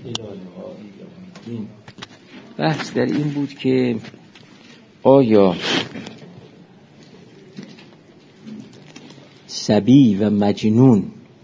بحث در این بود که آیا صبی و مجنون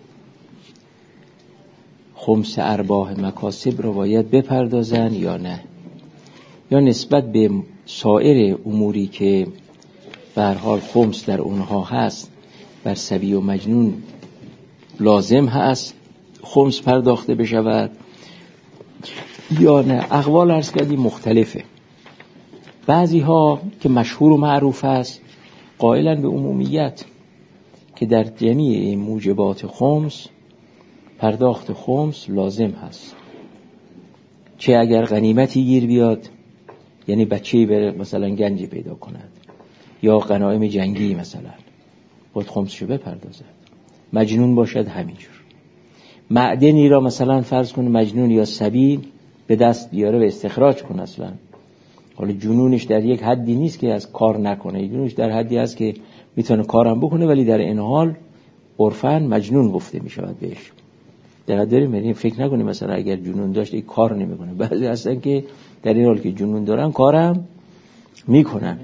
خمس ارباح مکاسب را باید بپردازن یا نه، یا نسبت به سایر اموری که به هر حال خمس در اونها هست بر صبی و مجنون لازم هست خمس پرداخته بشود یا نه. اقوال عرض کردیم مختلفه. بعضی ها که مشهور و معروف است قائلن به عمومیت که در جمیع موجبات خمس پرداخت خمس لازم هست، چه اگر غنیمتی گیر بیاد، یعنی بچه‌ای بره مثلا گنجی پیدا کند یا غنایم جنگی مثلا باید خمسشو بپردازد. مجنون باشد همینجور. معدنی را مثلا فرض کن مجنون یا صبی به دست بیاره و استخراج کنه، اصلا حالا جنونش در یک حدی نیست که از کار نکنه، جنونش در حدی است که میتونه کارم بکنه ولی در این حال عرفاً مجنون گفته میشود بهش. دقیق داریم، یعنی فکر نکنیم مثلا اگر جنون داشت این کار نمیکنه. بعضی هستن که در این حال که جنون دارن کارم میکنن.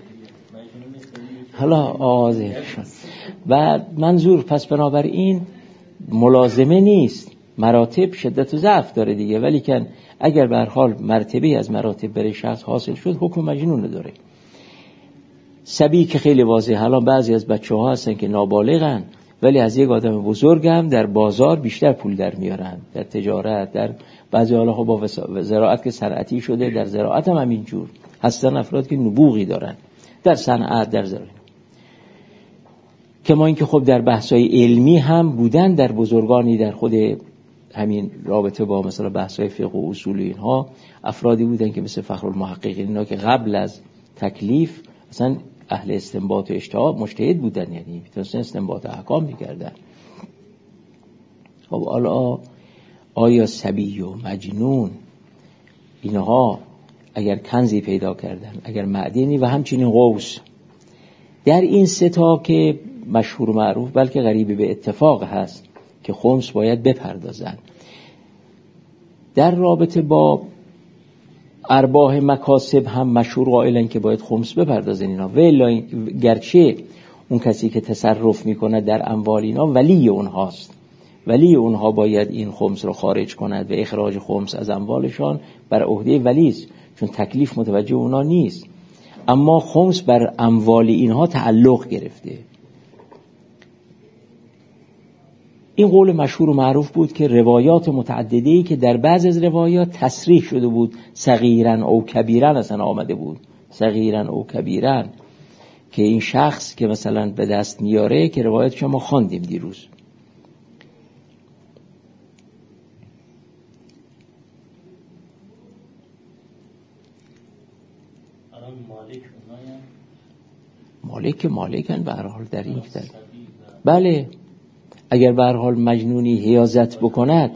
حالا آزه شد. و منظور پس بنابراین ملازمه نیست، مراتب شدت و ضعف داره دیگه، ولی که اگر به هر حال مرتبه از مراتب برای شخص حاصل شد حکم مجنون داره. صبی که خیلی واضحه، حالا بعضی از بچه‌ها هستن که نابالغن ولی از یک آدم بزرگ هم در بازار بیشتر پول در میارن، در تجارت، در بعضی حالا خب با زراعت که صنعتی شده، در زراعت هم همینجور هستن افراد که نبوغی دارن، در صنعت، در زراعت. کما اینکه خب در بحث‌های علمی هم بودن در بزرگانی در خود همین رابطه با مثلا بحث‌های فقه و اصول اینها افرادی بودن که مثل فخرالمحققین اینا که قبل از تکلیف اصلا اهل استنباط و اجتهاد مجتهد بودن، یعنی میتونستن استنباط احکام می‌کردن. خب حالا آیا صبی و مجنون اینها اگر کنزی پیدا کردن، اگر معدنی و همچنین قوس، در این سه تا که مشهور و معروف بلکه غریب به اتفاق هست که خمس باید بپردازن. در رابطه با ارباح مکاسب هم مشهور قائلن که باید خمس بپردازن اینا، ولی گرچه اون کسی که تصرف میکنه در اموال اینا ولی اونهاست، ولی اونها باید این خمس رو خارج کند و اخراج خمس از اموالشان بر عهده ولی است، چون تکلیف متوجه اونا نیست. اما خمس بر اموال اینها تعلق گرفته. این قول مشهور و معروف بود که روایات متعدده‌ای که در بعض از روایات تصریح شده بود صغیرن او کبیرن اصلا آمده بود، صغیرن او کبیرن، که این شخص که مثلا به دست میاره که روایت شما خواندیم دیروز. مالکن به هر حال در این کتاب. بله اگر به هر حال مجنونی حیازت بکند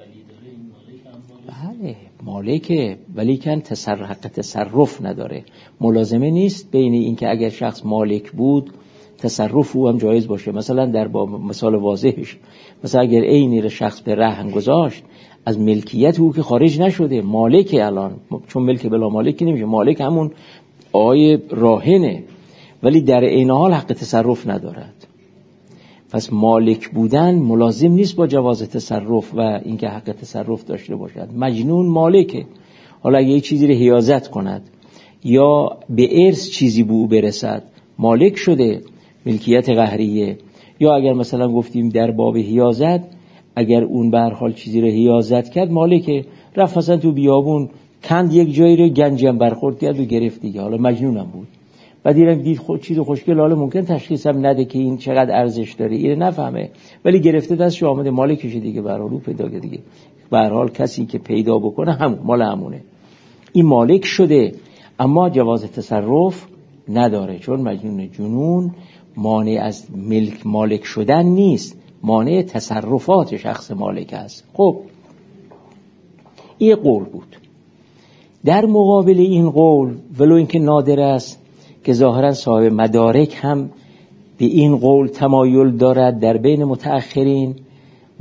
بله مالکه، ولی کن حق تصرف نداره. ملازمه نیست بین این که اگر شخص مالک بود تصرف او هم جایز باشه. مثلا در با مثال واضحش، مثلا اگر عینی را شخص به رهن گذاشت از ملکیت او که خارج نشده، مالکه الان، چون ملک بلا مالک نمیشه، مالک همون آقای راهنه ولی در این حال حق تصرف ندارد. پس مالک بودن ملازم نیست با جواز تصرف و اینکه حق تصرف داشته باشد. مجنون مالکه، حالا اگه یک چیزی رو حیازت کند یا به ارث چیزی به او برسد مالک شده، ملکیت قهریه. یا اگر مثلا گفتیم در باب حیازت اگر اون به هر حال چیزی رو حیازت کرد مالکه، رفت مثلا تو بیابون کند یک جایی رو گنجی هم برخورد کرد و گرفت دیگه، حالا مجنونم بود. بعد دید خود چیز خوشگل، حالا ممکن تشخیص هم نده که این چقدر ارزش داره، اینو نفهمه ولی گرفته دستش آمده مالکشه دیگه، به هر حال پیدا کرده دیگه، به هر حال کسی که پیدا بکنه همون مال همونه، این مالک شده اما جواز تصرف نداره، چون مجنون جنون مانع از مالک شدن نیست، مانع تصرفات شخص مالک است. خب این قول بود. در مقابل این قول ولو اینکه نادر است که ظاهرا صاحب مدارک هم به این قول تمایل دارد در بین متأخرین،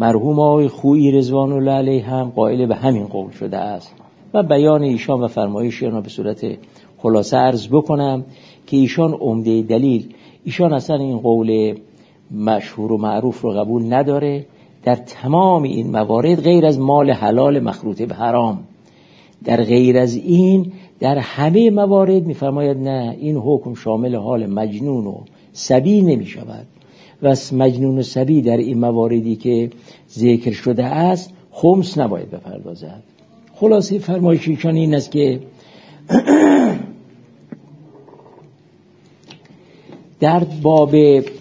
مرحوم آقای خویی رضوان الله علیه هم قائل به همین قول شده است و بیان ایشان و فرمایششان را به صورت خلاصه عرض بکنم که ایشان عمده دلیل، ایشان اصلا این قول مشهور و معروف رو قبول نداره در تمام این موارد غیر از مال حلال مخلوط به حرام. در غیر از این در همه موارد می‌فرماید نه، این حکم شامل حال مجنون و صبی نمی شود و مجنون و صبی در این مواردی که ذکر شده است خمس نباید بپردازد. خلاصه فرمایش ایشان این است که در باب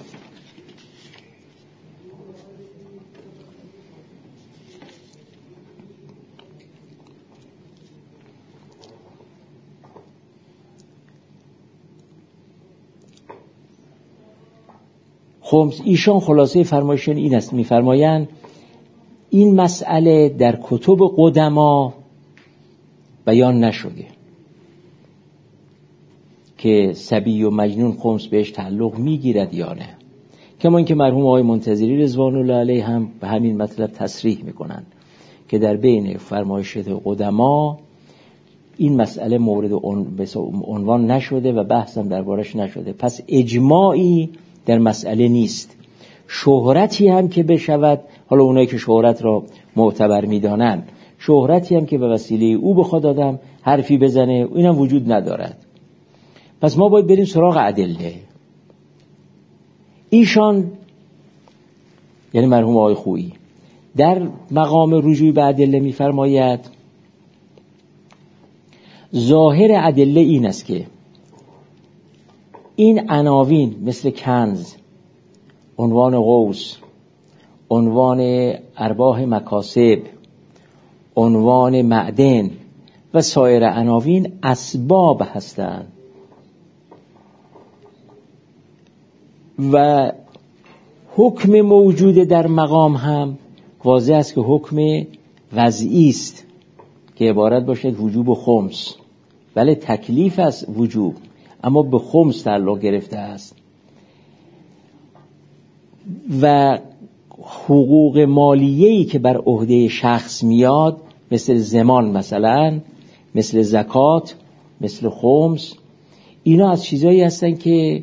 خمس ایشان خلاصه فرمایششون این است، می‌فرمایند این مسئله در کتب قدما بیان نشده که صبی و مجنون خمس بهش تعلق میگیرد یا نه، کما اینکه مرحوم آقای منتظری رضوان الله علیه هم به همین مطلب تصریح میکنن که در بین فرمایشات قدما این مسئله مورد عنوان نشده و بحث هم دربارش نشده. پس اجماعی در مسئله نیست. شهرتی هم که بشود، حالا اونایی که شهرت را معتبر میدانن، شهرتی هم که به وسیله او بخواد آدم حرفی بزنه، اینم وجود ندارد. پس ما باید بریم سراغ ادله. ایشان یعنی مرحوم آقای خویی در مقام رجوع به ادله میفرماید ظاهر ادله این است که این عناوین مثل کنز، عنوان قوس، عنوان ارباح مکاسب، عنوان معدن و سایر عناوین اسباب هستند و حکم موجود در مقام هم واضح است که حکم وضعی است که عبارت باشد وجوب و خمس، ولی تکلیف است وجوب اما به خمس تعلق گرفته است. و حقوق مالیه‌ای که بر عهده شخص میاد مثل زمان مثلا، مثل زکات، مثل خمس، اینا از چیزایی هستن که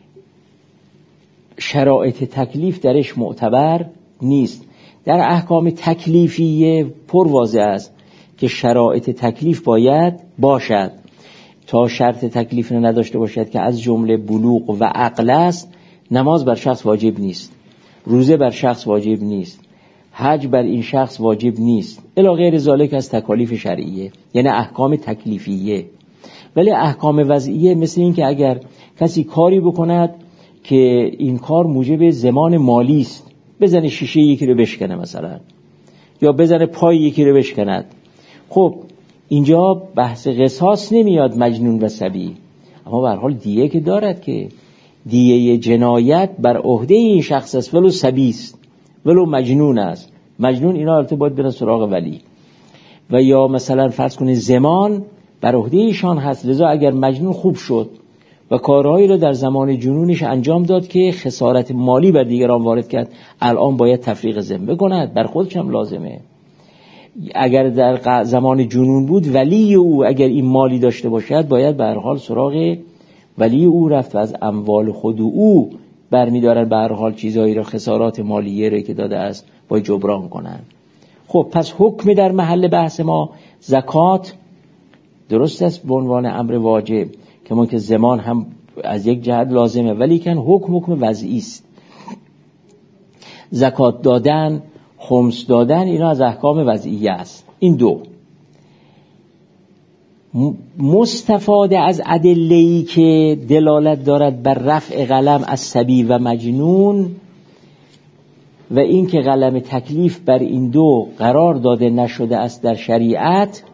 شرایط تکلیف درش معتبر نیست. در احکام تکلیفیه پر واضح است که شرایط تکلیف باید باشد. تا شرط تکلیف نداشته باشد که از جمله بلوغ و عقل است، نماز بر شخص واجب نیست، روزه بر شخص واجب نیست، حج بر این شخص واجب نیست، الی غیر ذالک از تکالیف شرعیه، یعنی احکام تکلیفیه. ولی احکام وضعیه مثل این که اگر کسی کاری بکند که این کار موجب زمان مالی است، بزنه شیشه یکی رو بشکنه مثلا، یا بزنه پای یکی رو بشکند، خب اینجا بحث قصاص نمیاد مجنون و صبی، اما به هر حال دیه که دارد که دیه جنایت بر عهده این شخص است، ولو صبی است ولو مجنون است. مجنون اینا البته باید برن سراغ ولی. و یا مثلا فرض کنید زمان بر عهده ایشان هست، لذا اگر مجنون خوب شد و کارهایی رو در زمان جنونش انجام داد که خسارت مالی بر دیگران وارد کرد، الان باید تفریق ذمه کند، بر خودش هم لازمه. اگر در زمان جنون بود ولی او اگر این مالی داشته باشد باید به هر حال سراغ ولی او رفت و از اموال خود او برمی‌دارن، به هر حال چیزایی را، خسارات مالیه را که داده است باید جبران کنن. خب پس حکم در محل بحث ما زکات درست است به عنوان امر واجب که ما که زمان هم از یک جهت لازمه، ولی کن حکم وضعی است. زکات دادن، خمس دادن، اینا از احکام وضعیه است. این دو مستفاده از ادله‌ای که دلالت دارد بر رفع قلم از صبی و مجنون و این که قلم تکلیف بر این دو قرار داده نشده است در شریعت،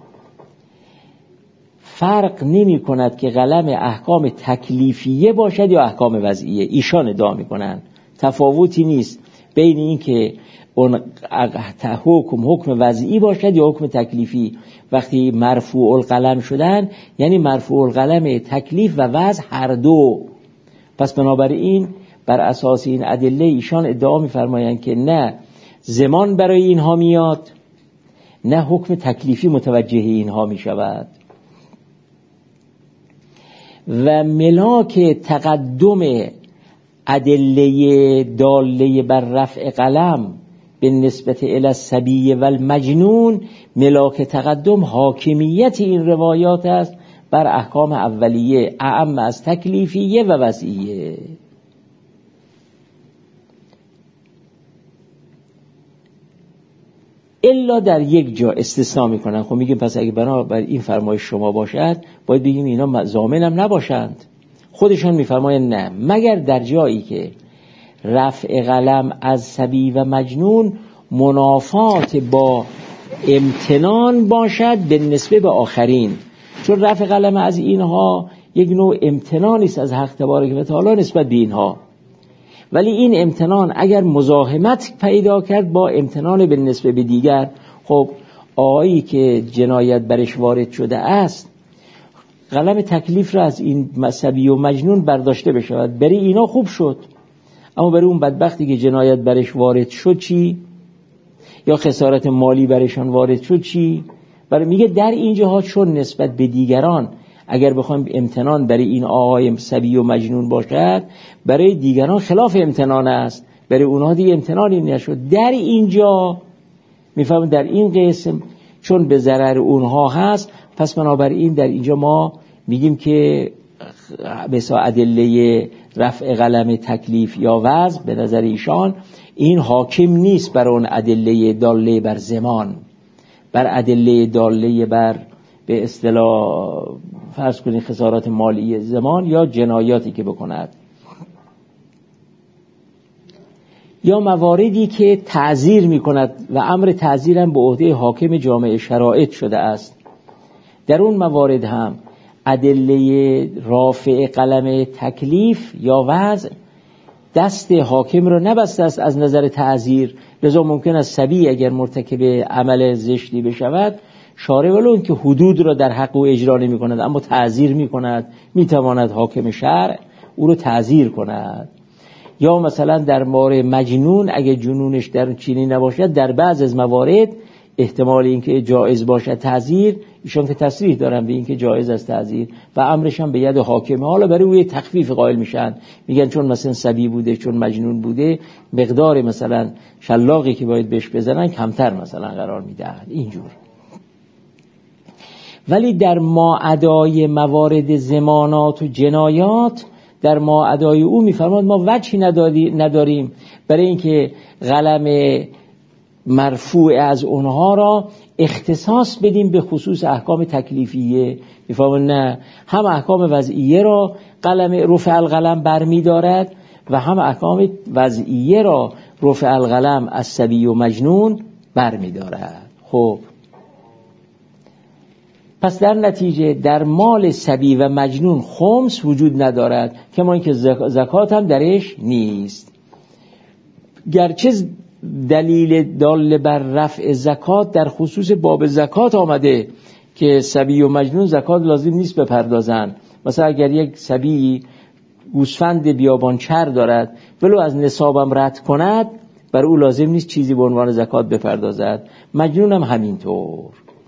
فرق نمی کند که قلم احکام تکلیفیه باشد یا احکام وضعیه. ایشان ادعا می کنند تفاوتی نیست بین این که اون حکم وضعی باشد یا حکم تکلیفی. وقتی مرفوع القلم شدن یعنی مرفوع القلم تکلیف و وضع هر دو. پس بنابراین بر اساس این ادله ایشان ادعا می‌فرمایند که نه، زمان برای اینها میاد، نه حکم تکلیفی متوجه اینها می شود. و ملاک تقدم ادله داله بر رفع قلم به نسبت الی الصبی و المجنون، ملاک تقدم حاکمیت این روایات است بر احکام اولیه اعم از تکلیفیه و وضعیه. الا در یک جا استثناء میکنن. خب میگیم پس اگه بنابر این فرمایش شما باشد باید بگیم اینا ضامن هم نباشند. خودشان میفرمایند نه، مگر در جایی که رفع قلم از صبی و مجنون منافات با امتنان باشد به نسبه به آخرین، چون رفع قلم از اینها یک نوع امتنانی است از حق تبارک و تعالی نسبت به اینها، ولی این امتنان اگر مزاحمت پیدا کرد با امتنان به نسبه به دیگر، خب آقایی که جنایت برش وارد شده است قلم تکلیف را از این صبی و مجنون برداشته بشود، برای اینا خوب شد، اما برای اون بدبختی که جنایت برش وارد شد چی؟ یا خسارت مالی برشان وارد شد چی؟ برای میگه در این جهات چون نسبت به دیگران اگر بخوایم امتنان برای این آقای صبی و مجنون باشد، برای دیگران خلاف امتنان است، برای اونها دیگه امتنانی نشد. در اینجا میفهمم در این قسم چون به ضرر اونها هست، پس بنابراین در اینجا ما میگیم که مثلا ادله رفع قلم تکلیف یا وضع به نظر ایشان این حاکم نیست بر اون ادله داله بر زمان، بر ادله داله بر به اصطلاح فرض کنید خسارات مالی زمان یا جنایاتی که بکند، یا مواردی که تعزیر میکند و امر تعزیر هم به عهده حاکم جامع شرایط شده است. در اون موارد هم ادله رافع قلم تکلیف یا وضع دست حاکم را نبسته است از نظر تعزیر، لذا ممکن است صبی اگر مرتکب عمل زشتی بشود شارع ولو این که حدود را در حق او اجرا نمی کند اما تعزیر می کند، می تواند حاکم شرع او را تعزیر کند. یا مثلا در مورد مجنون اگر جنونش در چینی نباشد در بعض از موارد احتمال اینکه جایز باشد تعزیر، ایشان که تصریح دارن به اینکه جایز است تعزیر و امرش هم به ید حاکمه. حالا برای او تخفیف قائل میشن، میگن چون مثلا صبی بوده چون مجنون بوده مقدار مثلا شلاقی که باید بهش بزنن کمتر مثلا قرار میدن اینجور. ولی در ماعدای موارد زمانات و جنایات در ماعدای او میفرماد ما وجهی نداریم برای اینکه قلم مرفوع از اونها را اختصاص بدیم به خصوص احکام تکلیفیه. میفرماد نه، هم احکام وضعیه را قلم رفع القلم برمی دارد و هم احکام وضعیه را رفع القلم از صبی و مجنون برمی دارد. خب پس در نتیجه در مال صبی و مجنون خمس وجود ندارد، کما اینکه زکات هم درش نیست. گرچه دلیل دال بر رفع زکات در خصوص باب زکات آمده که صبی و مجنون زکات لازم نیست بپردازن. مثلا اگر یک صبی گوسفند بیابانچر دارد ولو از نصابم رد کند بر او لازم نیست چیزی به عنوان زکات بپردازد، مجنون هم همینطور.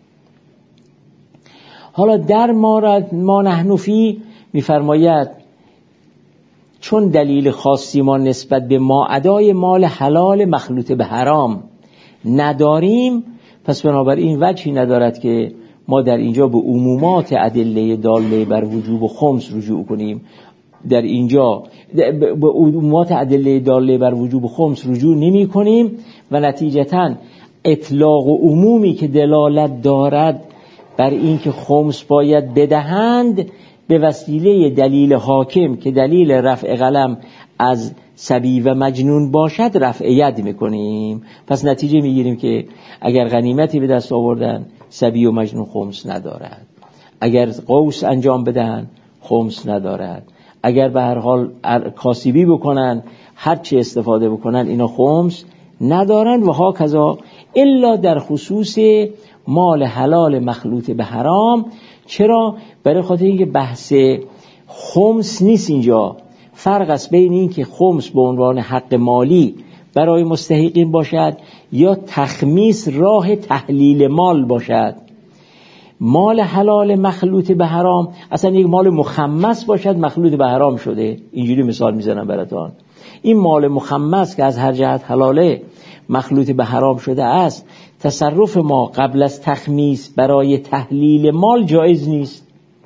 حالا در ما نحنفی میفرماید چون دلیل خاصی ما نسبت به ماعدای مال حلال مخلوط به حرام نداریم، پس بنابراین وجهی ندارد که ما در اینجا به عمومات ادله داله بر وجوب خمس رجوع کنیم. در اینجا به عمومات ادله داله بر وجوب خمس رجوع نمی کنیم و نتیجتاً اطلاق و عمومی که دلالت دارد بر این که خمس باید بدهند به وسیله دلیل حاکم که دلیل رفع قلم از صبی و مجنون باشد رفع ید میکنیم. پس نتیجه میگیریم که اگر غنیمتی به دست آوردن صبی و مجنون خمس ندارد، اگر قوس انجام بدن خمس ندارد، اگر به هر حال کاسبی بکنن هر چی استفاده بکنن اینا خمس ندارن و ها کذا الا در خصوص مال حلال مخلوط به حرام. چرا؟ برای خاطر اینکه بحث خمس نیست اینجا. فرق است بین این که خمس به عنوان حق مالی برای مستحقین باشد یا تخمیس راه تحلیل مال باشد. مال حلال مخلوط به حرام اصلا یک مال مخمس باشد مخلوط به حرام شده. اینجوری مثال میزنم براتون. این مال مخمس که از هر جهت حلاله مخلوط به حرام شده است، تصرف ما قبل از تخمیس برای تحلیل مال جایز نیست.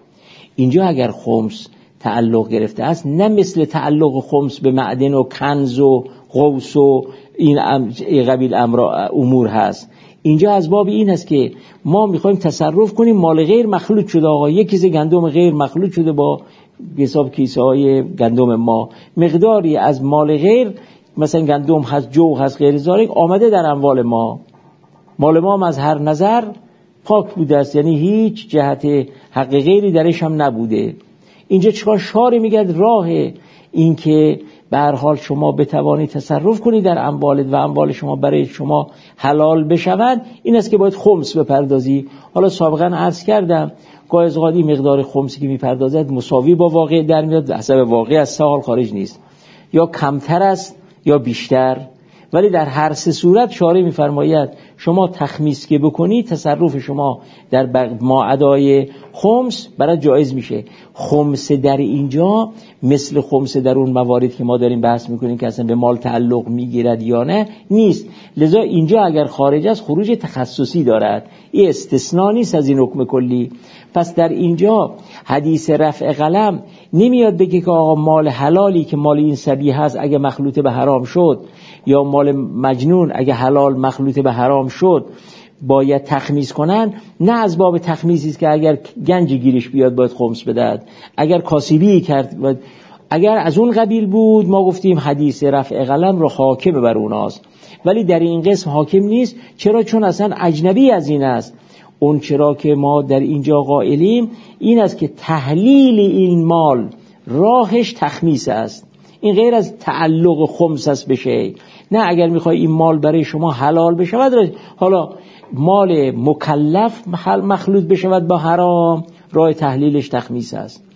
اینجا اگر خمس تعلق گرفته است، نه مثل تعلق خمس به معدن و کنز و قوس و این قبیل امور هست. اینجا از باب این است که ما میخوایم تصرف کنیم، مال غیر مخلوط شده. آقا یک کیسه گندم غیر مخلوط شده با حساب کیسه های گندم ما، مقداری از مال غیر مثلا گندم هست، جو هست، غیر ذالک آمده در اموال ما. مال ما هم از هر نظر پاک بوده است، یعنی هیچ جهت حق غیری درش هم نبوده. اینجا چیکار شارع میگه؟ راه این که به هر حال شما بتوانید تصرف کنید در اموالت و اموال شما برای شما حلال بشوند، این است که باید خمس بپردازی. حالا سابقا عرض کردم گاهی از اوقات مقدار خمسی که میپردازد مساوی با واقع در میاد، حسب واقع از سه حال خارج نیست، یا کمتر است یا بیشتر، ولی در هر سه صورت شارع میفرماید شما تخمیس که بکنی تصرف شما در ماعدای خمس برای جایز میشه. خمس در اینجا مثل خمس در اون مواردی که ما داریم بحث میکنیم که اصلا به مال تعلق میگیرد یا نه نیست. لذا اینجا اگر خارج از خروج تخصصی دارد، این استثناء نیست از این حکم کلی. پس در اینجا حدیث رفع قلم نمیاد بگه که آقا مال حلالی که مال این صبی هست اگه مخلوط به حرام شد، یا مال مجنون اگه حلال مخلوط به حرام شد باید تخمیس کنن. نه از باب تخمیسی است که اگر گنج گیرش بیاد باید خمس بدهد، اگر کاسبی کرد باید. اگر از اون قبیل بود ما گفتیم حدیث رفع قلم رو حاکم بر اوناست، ولی در این قسم حاکم نیست. چرا؟ چون اصلا اجنبی از این است. اون چرا که ما در اینجا قائلیم این است که تحلیل این مال راهش تخمیس است، این غیر از تعلق خمس است بشه. نه اگر میخوای این مال برای شما حلال بشود، حالا مال مکلف مخلوط بشود با حرام، راه تحلیلش تخمیس است.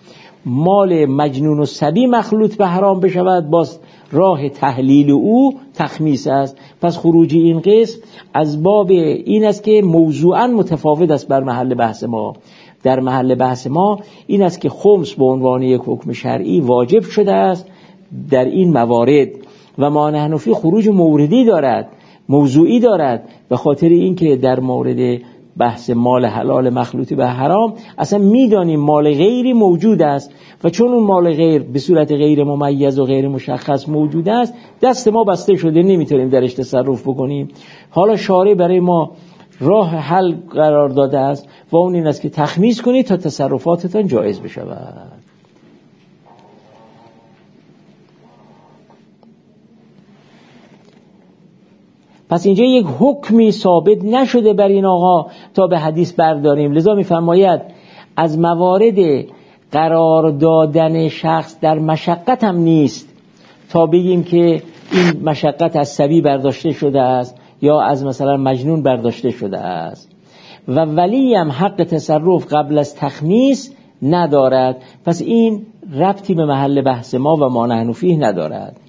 مال مجنون و صبی مخلوط به حرام بشود، باز راه تحلیل او تخمیس است. پس خروج این قسم از باب این است که موضوعاً متفاوت است بر محل بحث ما. در محل بحث ما این است که خمس به عنوان یک حکم شرعی واجب شده است در این موارد، و ما نحنفی خروج موردی دارد، موضوعی دارد، به خاطر اینکه در مورد بحث مال حلال مخلوط به حرام اصلا میدانیم مال غیری موجود است، و چون اون مال غیر به صورت غیر ممیز و غیر مشخص موجود است، دست ما بسته شده، نمیتونیم درش تصرف بکنیم. حالا شارع برای ما راه حل قرار داده است و اون این است که تخمیس کنید تا تصرفاتتان جایز بشود. پس اینجا یک حکمی ثابت نشده بر این آقا تا به حدیث برداریم. لذا میفرماید از موارد قرار دادن شخص در مشقت هم نیست تا بگیم که این مشقت از صبی برداشته شده است یا از مثلا مجنون برداشته شده است، و ولی هم حق تصرف قبل از تخمیس ندارد. پس این ربطی به محل بحث ما و ما نحن فیه ندارد.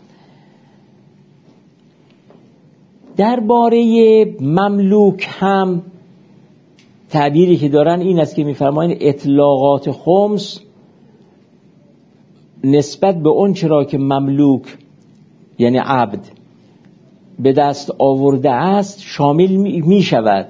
درباره مملوک هم تعبیری که دارن این است که میفرمایند اطلاقات خمس نسبت به اون چرا که مملوک یعنی عبد به دست آورده است شامل می شود.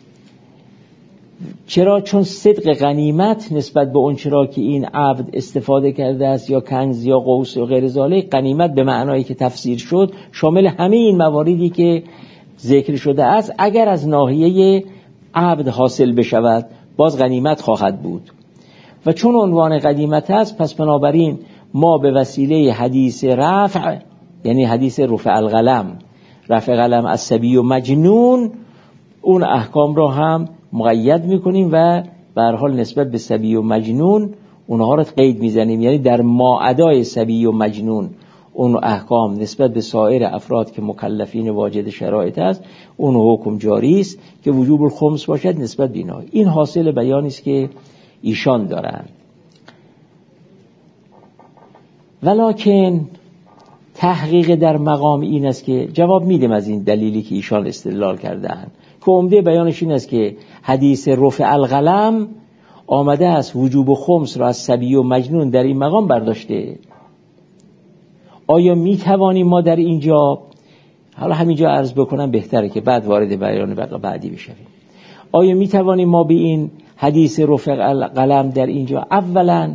چرا؟ چون صدق غنیمت نسبت به اون چرا که این عبد استفاده کرده است، یا کنز یا قوس و غیر ذالک، غنیمت به معنایی که تفسیر شد شامل همه این مواردی که ذکر شده است. اگر از ناحیه عبد حاصل بشود باز غنیمت خواهد بود، و چون عنوان غنیمت است پس بنابراین ما به وسیله حدیث رفع، یعنی حدیث رفع القلم، رفع قلم از صبی و مجنون، اون احکام را هم مقید میکنیم و به هر حال نسبت به صبی و مجنون اونها را قید میزنیم. یعنی در ماعدای صبی و مجنون اون احکام نسبت به سایر افراد که مکلفین واجد شرایط است اون حکم جاری است که وجوب الخمس باشد نسبت به اینا. این حاصل بیانی است که ایشان دارند. ولکن تحقیق در مقام این است که جواب میدیم از این دلیلی که ایشان استدلال کردن که عمده بیانش این است که حدیث رفع القلم آمده است وجوب خمس را از صبی و مجنون در این مقام برداشته. آیا میتوانیم ما در اینجا، حالا همینجا عرض بکنم بهتره که بعد وارد بیان بعدی بشویم، آیا میتوانیم ما به این حدیث رفع القلم در اینجا، اولا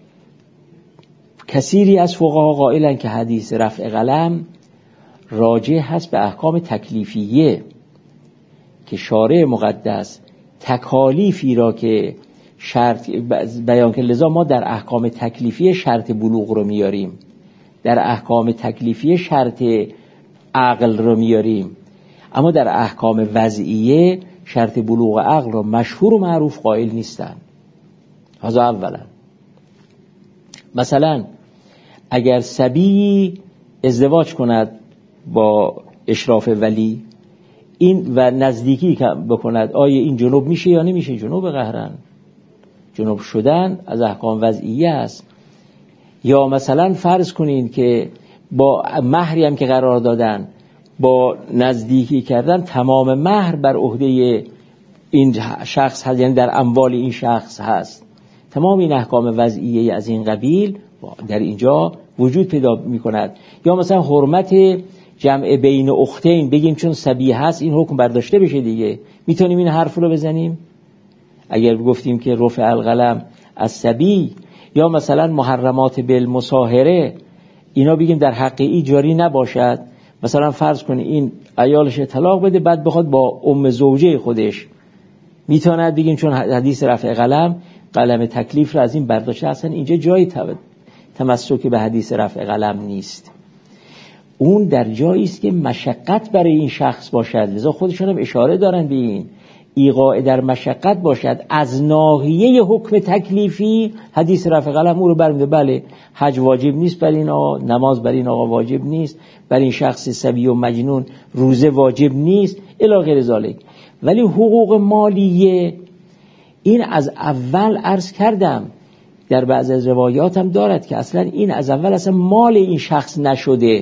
کثیری از فقها قائلن که حدیث رفع قلم راجع هست به احکام تکلیفیه که شارع مقدس تکالیفی را که شرط بیان که لذا ما در احکام تکلیفی شرط بلوغ رو میاریم، در احکام تکلیفی شرط عقل رو میاریم، اما در احکام وضعیه شرط بلوغ عقل رو مشهور و معروف قائل نیستن. هذا اولا. مثلا اگر صبی ازدواج کند با اشراف ولی این و نزدیکی بکند، آیا این جنوب میشه یا نمیشه؟ جنوب قهرن، جنوب شدن از احکام وضعیه است. یا مثلا فرض کنین که با مهری هم که قرار دادن با نزدیکی کردن تمام مهر بر عهده این شخص هست، یعنی در اموال این شخص هست، تمام این احکام وضعیه از این قبیل در اینجا وجود پیدا می کند. یا مثلا حرمت جمع بین اختین بگیم چون صبی هست این حکم برداشته بشه دیگه، میتونیم این حرف رو بزنیم اگر گفتیم که رفع القلم از صبی. یا مثلا محرمات بالمصاهره اینا بگیم در حق ای جاری نباشد. مثلا فرض کنی این عیالش طلاق بده بعد بخواد با ام زوجه خودش، میتواند بگیم چون حدیث رفع قلم تکلیف را از این برداشته. اصلا اینجا جای تمسک به حدیث رفع قلم نیست، اون در جایی است که مشقت برای این شخص باشد. لذا خودشون هم اشاره دارن به این ایقاع در مشقت باشد. از ناحیه حکم تکلیفی حدیث رفع قلم او رو برمیده. بله حج واجب نیست بر این آقا، نماز بر این آقا واجب نیست، بر این شخص صبی و مجنون روزه واجب نیست الی غیر ذالک. ولی حقوق مالیه این از اول عرض کردم در بعض از روایات هم دارد که اصلا این از اول اصلا مال این شخص نشده.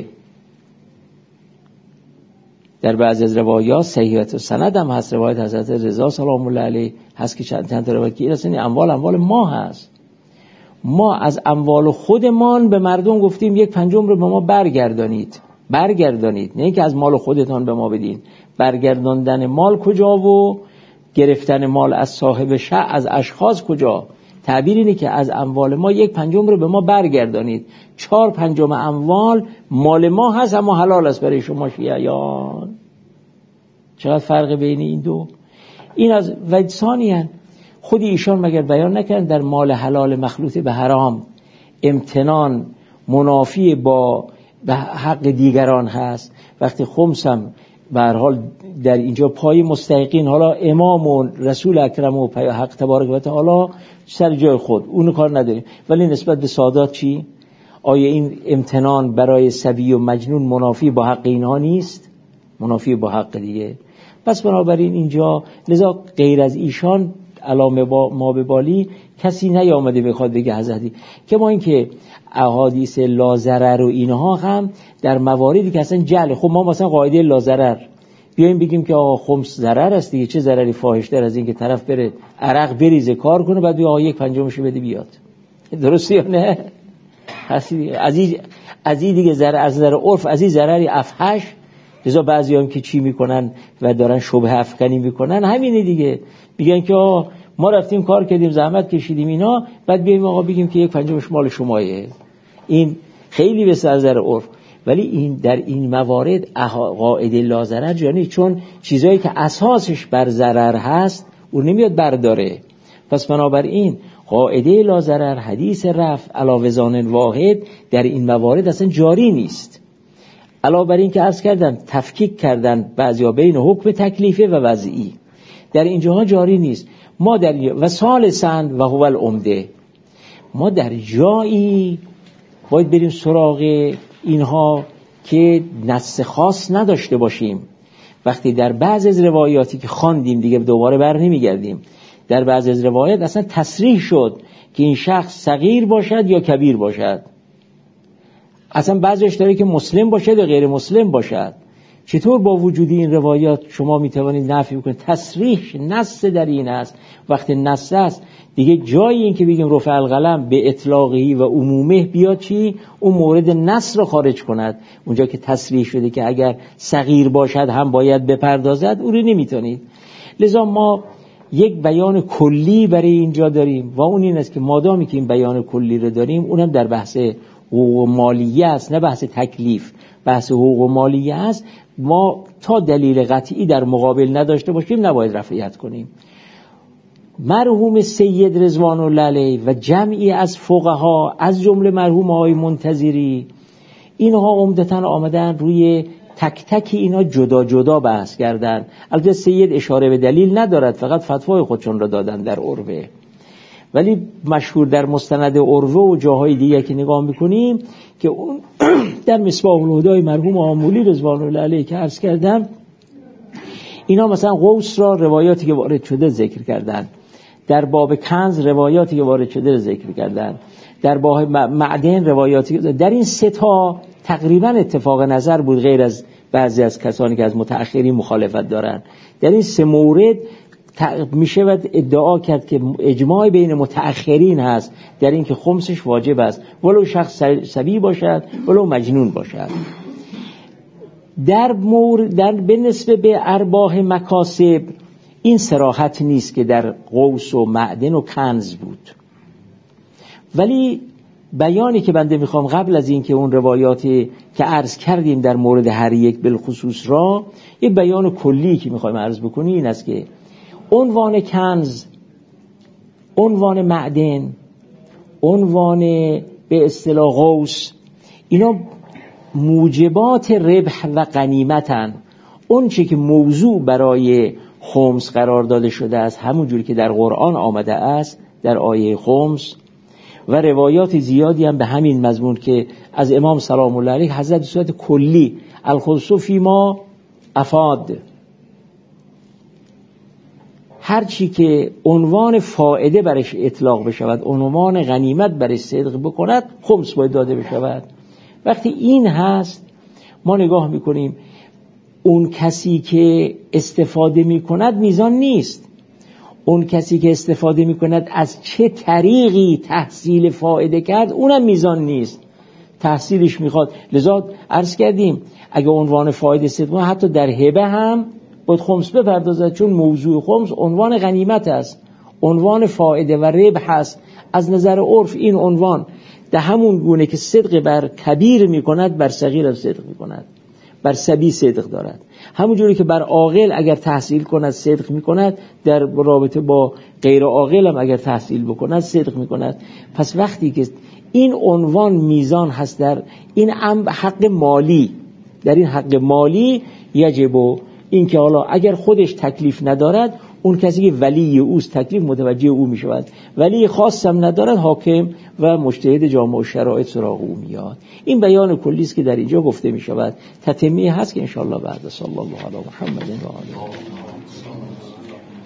در بعض از روایات صحیحات و سند هم هست، روایت حضرت رضا سلام الله علیه هست که چند تا روایت که اصلا اموال ما هست. ما از اموال خودمان به مردم گفتیم 1/5 رو به ما برگردانید، نه اینکه از مال خودتان به ما بدین. برگرداندن مال کجا و گرفتن مال از صاحب از اشخاص کجا؟ تعبیر اینه که از اموال ما 1/5 رو به ما برگردانید. 4/5 اموال مال ما هست اما حلال است برای شما شیعیان. چقدر فرق بین این دو؟ این از وجسانیان. خود ایشان مگر بیان نکردن در مال حلال مخلوط به حرام امتنان منافی با به حق دیگران هست. وقتی خمسم به هر حال در اینجا پای مستحقین، حالا امام و رسول اکرم و حق تبارک و تعالی سر جای خود اون کار نداریم، ولی نسبت به سادات چی؟ آیا این امتنان برای صبی و مجنون منافی با حق اینها نیست؟ منافی با حق دیگه. پس بنابراین اینجا لذا غیر از ایشان علامه ما به بالی کسی نیامده بخواد بگه حضرتی که ما این که احادیث لازرر و اینها هم در مواردی که اصلا جعل، خب ما مثلا قاعده لازرر بیایم بگیم که آقا خمس ضرر است دیگه، چه ضرری فاحش‌تر از این که طرف بره عرق بریزه کار کنه بعد بیا آقا 1/5 بده بیاد. درسته یا نه؟ از این دیگه ضرر از نظر عرف از این ضرری افحش. لذا بعضیام که چی میکنن و دارن شبهه افکنی میکنن همینه دیگه، میگن که ما رفتیم کار کردیم زحمت کشیدیم اینا بعد بیایم آقا بگیم که 1/5 مال شماه. این خیلی به نظر عرف، ولی این در این موارد قاعده لا ضرر جانی، چون چیزایی که اساسش بر ضرر هست اون نمیاد برداره. پس بنابراین قاعده لا ضرر حدیث رفع علی وزان واحد در این موارد اصلا جاری نیست. علاوه بر این که عرض کردم تفکیک کردن بعضیا بین حکم تکلیفی و وضعی در اینجاها جاری نیست. ما در و ثالثاً و هو العمده، ما در جایی باید بریم سراغ اینها که نص خاص نداشته باشیم. وقتی در بعض از روایاتی که خواندیم دیگه دوباره بر نمیگردیم، در بعض از روایات اصلا تصریح شد که این شخص صغیر باشد یا کبیر باشد، اصلا بعضیش داره که مسلم باشد یا غیر مسلم باشد. چطور با وجود این روایات شما میتوانید نفی بکنید؟ تصریح نص در این است. وقتی نص است دیگه جایی این که بگیم رفع القلم به اطلاقی و عمومه بیاد چی؟ اون مورد نص رو خارج کند. اونجا که تصریح شده که اگر صغیر باشد هم باید بپردازد، اون رو نمیتونید. لذا ما یک بیان کلی برای اینجا داریم و اون این است که مادامی که این بیان کلی رو داریم، اونم در بحث حقوق مالیه است، نه بحث تکلیف، بحث حقوق مالیه است. ما تا دلیل قطعی در مقابل نداشته باشیم نباید رفعیت کنیم. مرحوم سید رضوان الله علیه و جمعی از فقها از جمله مرحوم آقای منتظری، اینها عمدتاً آمدن روی تک تک اینا جدا جدا بحث کردن. البته سید اشاره به دلیل ندارد، فقط فتوای خودشون را دادن در عروه. ولی مشهور در مستند عروه و جاهای دیگه که نگاه میکنیم که اون در مصباح الهدی مرحوم آمولی رضوان الله علیه که عرض کردم، اینا مثلا قوس را روایاتی که وارد شده ذکر کردن، در باب کنز روایاتی که وارد شده ذکر کردن، در باب معدن روایاتی. در این سه تا تقریبا اتفاق نظر بود، غیر از بعضی از کسانی که از متأخرین مخالفت دارن. در این سه مورد میشه ادعا کرد که اجماع بین متأخرین هست در این که خمسش واجب است، ولو شخص صبی باشد ولو مجنون باشد. در بالنسبه به ارباح مکاسب این صراحت نیست که در قوس و معدن و کنز بود. ولی بیانی که بنده میخوام قبل از این که اون روایاتی که عرض کردیم در مورد هر یک بالخصوص را، یه بیان کلی که میخوایم عرض بکنیم این است که عنوان کنز، عنوان معدن، عنوان به اصطلاح قوس، اینا موجبات ربح و غنیمتن. اون چی که موضوع برای خمس قرار داده شده است، همون جوری که در قرآن آمده است در آیه خمس، و روایات زیادی هم به همین مضمون که از امام سلام الله علیه حضرت صورت کلی الخصوص فی ما افاد، هر چی که عنوان فائده برش اطلاق بشود، عنوان غنیمت برش صدق بکند، خمس باید داده بشود. وقتی این هست ما نگاه میکنیم اون کسی که استفاده میکند میزان نیست، اون کسی که استفاده میکند از چه طریقی تحصیل فائده کرد اونم میزان نیست، تحصیلش میخواد. لذا عرض کردیم اگه عنوان فائده صدق حتی در هبه هم باید خمس بپردازد، چون موضوع خمس عنوان غنیمت است، عنوان فائده و ربح است. از نظر عرف این عنوان در همون گونه که صدق بر کبیر میکند بر صغیر صدق میکند، بر صبی صدق دارد. همونجوری که بر عاقل اگر تحصیل کند صدق میکند، در رابطه با غیر عاقل هم اگر تحصیل بکند صدق میکند. پس وقتی که این عنوان میزان هست در این حق مالی، در این حق مالی یجب این که حالا اگر خودش تکلیف ندارد، اون کسی که ولی اوست تکلیف متوجه او می شود، ولی خاص هم ندارد حاکم و مجتهد جامع الشرایط سراغ او میاد. این بیان کلی است که در اینجا گفته می شود. تتمیه هست که انشاءالله بعد. صلی الله علی محمد و آله.